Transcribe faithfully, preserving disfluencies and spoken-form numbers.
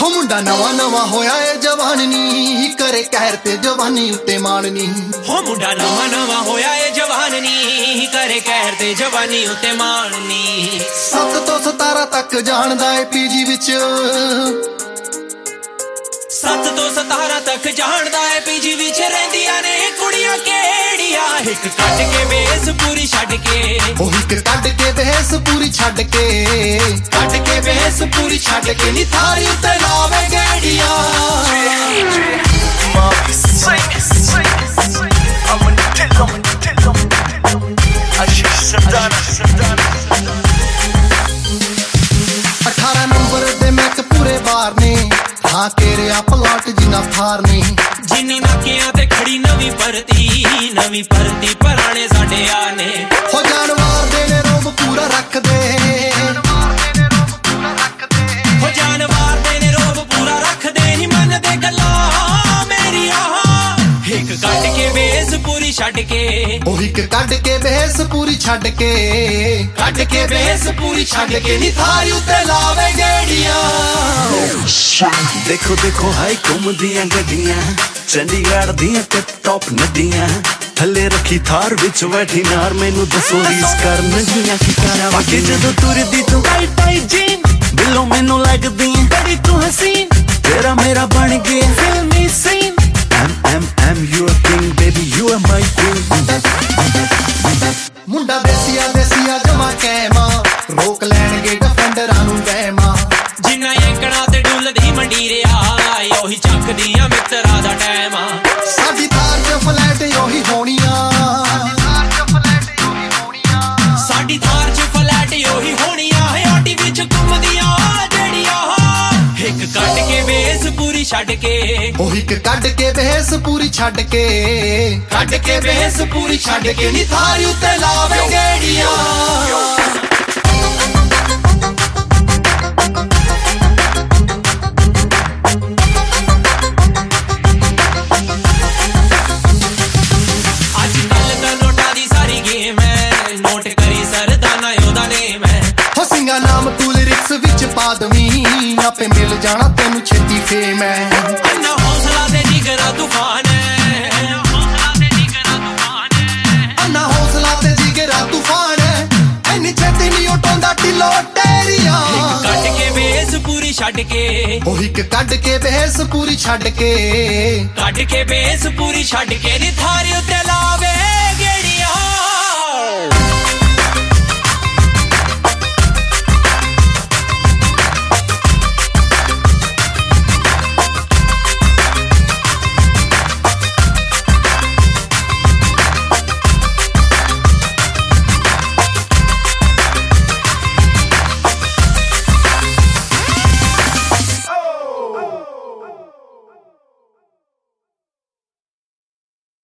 ਹੋ ਮੁੰਡਾ ਨਵਾਂ ਨਵਾਂ ਹੋਇਆ ਏ ਜਵਾਨ ਨੀ ਕਰੇ ਕਹਿਰ ਤੇ ਜਵਾਨੀ ਉੱਤੇ ਮਾਣ ਨੀ ਹੋ ਮੁੰਡਾ ਨਵਾਂ ਨਵਾਂ ਹੋਇਆ ਏ ਜਵਾਨ ਨੀ ਕਰੇ ਕਹਿਰ ਤੇ ਜਵਾਨੀ ਉੱਤੇ ਮਾਣ ਨੀ ਸੱਤ ਤੋਂ ਸਤਾਰਾਂ ਤੱਕ ਜਾਣਦਾ ਏ ਪੀਜੀ ਵਿੱਚ ਸੱਤ ਤੋਂ ਸਤਾਰਾਂ ਤੱਕ ਜਾਣਦਾ ਏ ਪੀਜੀ ਵਿੱਚ ਰਹਿੰਦੀਆਂ ਨੇ ਕੁੜੀਆਂ ਕਿਹੜੀਆਂ ਇੱਕ ਕੱਢ ਕੇ ਵੇਸ ਪੂਰੀ ਛੱਡ ਕੇ ਉਹ ਇੱਕ ਕੱਢ ਕੇ ਵੇਸ ਪੂਰੀ ਛੱਡ ਕੇ ਕੱਢ ਕੇ ਵੇਸ ਪੂਰੀ ਛੱਡ ਕੇ ਨੀ ਥਾਰੀ ਉੱਤੇ ਲਾਵੇ ਗੇੜੀਆਂ ਅਠਾਰਾਂ ਨੰਬਰ ਦੇ ਮੈਕ ਪੂਰੇ ਬਾਰ ਨੇ ਹਾਂ ਤੇਰੇ ਪਲਾਟ ਜਿੰਨਾ ਥਾਰ ਨਹੀਂ ਜਿੰਨੀ ਨਾਕਿਆਂ ਤੇ ਖੜੀ ਨਵੀਂ ਭਰਤੀ ਨਵੀਂ ਭਰਤੀ ਪੁਰਾਣੇ ਸਾਡੇ ਆ ਨੇ ਹੋ ਜਾਨਵਾਰ ਦੇ ਨੇ ਰੋਬ ਪੂਰਾ ਰੱਖਦੇ ਹੋ ਜਾਨਵਾਰ ਦੇ ਨੇ ਰੋਬ ਪੂਰਾ ਰੱਖਦੇ ਨਹੀਂ ਮੰਨਦੇ ਗੱਲਾਂ ਮੇਰੀਆਂ ਇੱਕ ਕੱਢ ਕੇ ਵੇਸ ਪੂਰੀ ਛੱਡ ਕੇ ਉਹ ਇੱਕ ਕੱਢ ਕੇ ਵੇਸ ਪੂਰੀ ਛੱਡ ਕੇ ਕੱਢ ਕੇ ਵੇਸ ਪੂਰੀ ਛੱਡ ਕੇ ਨੀ ਥਾਰੀ ਉੱਤੇ ਲਾਵੇ ਗੇੜੀਆਂ ਦੇਖੋ ਦੇਖੋ ਹਾਈ ਘੁੰਮਦੀਆਂ ਗੱਡੀਆਂ ਚੰਡੀਗੜ੍ਹ ਦੀਆਂ ਟਿਪ ਟੌਪ ਨਦੀਆਂ ਥੱਲੇ ਰੱਖੀ ਥਾਰ ਵਿੱਚ ਬੈਠੀ ਨਾਰ ਮੈਨੂੰ ਦੱਸੋ ਰੀਸ ਕਰਨਗੀਆਂ ਕੀ ਕਰਾਂ ਬਾਕੀ ਜਦੋਂ ਤੁਰਦੀ ਤੂੰ ਟਾਈ ਟਾਈ ਜੀਨ ਦਿਲੋਂ ਮੈਨੂੰ ਲੱਗਦੀ ਬੜੀ ਤੂੰ ਹਸੀਨ ਤੇਰਾ ਮੇਰਾ ਬਣ ਗਿਆ ਫਿਲਮੀ scene M M M you a king baby you are my queen ਮੁੰਡਾ ਦੇਸੀਆ ਦੇਸੀਆ ਜਮਾ ਕਹਿਮਾ ਰੋਕ ਲੈਣਗੇ ਡਿਫੈਂਡਰਾਂ ਨੂੰ ਵਹਿਮਾ ਜਿੰਨਾ ਏਕੜਾ ਤੇ ਡੁੱਲਦੀ ਮੰਡੀ ਰਿਆ ਉਹੀ ਚੱਕਦੀਆਂ ਮਿੱਤਰਾਂ ਦਾ ਟਾਈਮ ਆ ਸਾਡੀ ਥਾਰ ਚ ਫਲੈਟ ਉਹੀ ਹੋਣੀਆਂ ਸਾਡੀ ਥਾਰ ਚ ਫਲੈਟ ਉਹੀ ਹੋਣੀਆਂ ਆਟੀ ਵਿੱਚ ਘੁੰਮਦੀਆਂ ਜਿਹੜੀਆਂ ਇੱਕ ਕੱਢ ਕੇ ਵੇਸ ਪੂਰੀ ਛੱਡ ਕੇ ਉਹ ਇੱਕ ਕੱਢ ਕੇ ਵੇਸ ਪੂਰੀ ਛੱਡ ਕੇ ਕੱਢ ਕੇ ਵੇਸ ਪੂਰੀ ਛੱਡ ਕੇ ਨੀ ਥਾਰੀ ਉੱਤੇ ਲਾਵੇ ਗੇੜੀਆਂ ਨਾਮ ਤੂੰ ਲਿਰਿਕਸ ਵਿੱਚ ਪਾ ਦਵੀਂ ਆਪੇ ਮਿਲ ਜਾਣਾ ਤੈਨੂੰ ਛੇਤੀ ਫੇਮ ਐ ਅੰਨਾ ਹੌਸਲਾ ਤੇ ਜਿਗਰਾ ਤੂਫਾਨ ਐ ਹੌਸਲਾ ਤੇ ਜਿਗਰਾ ਤੂਫਾਨ ਐ ਅੰਨਾ ਹੌਸਲਾ ਤੇ ਜਿਗਰਾ ਤੂਫਾਨ ਐ ਐਨੀ ਛੇਤੀ ਨਹੀਂ ਉਟਾਉਂਦਾ ਢਿੱਲੋ ਟੇਰੀਆਂ ਇੱਕ ਕੱਢ ਕੇ ਵੇਸ ਪੂਰੀ ਛੱਡ ਕੇ ਉਹ ਇੱਕ ਕੱਢ ਕੇ ਵੇਸ ਪੂਰੀ ਛੱਡ ਕੇ ਕੱਢ ਕੇ ਵੇਸ ਪੂਰੀ ਛੱਡ ਕੇ ਨੀ ਥਾਰੀ ਉੱਤੇ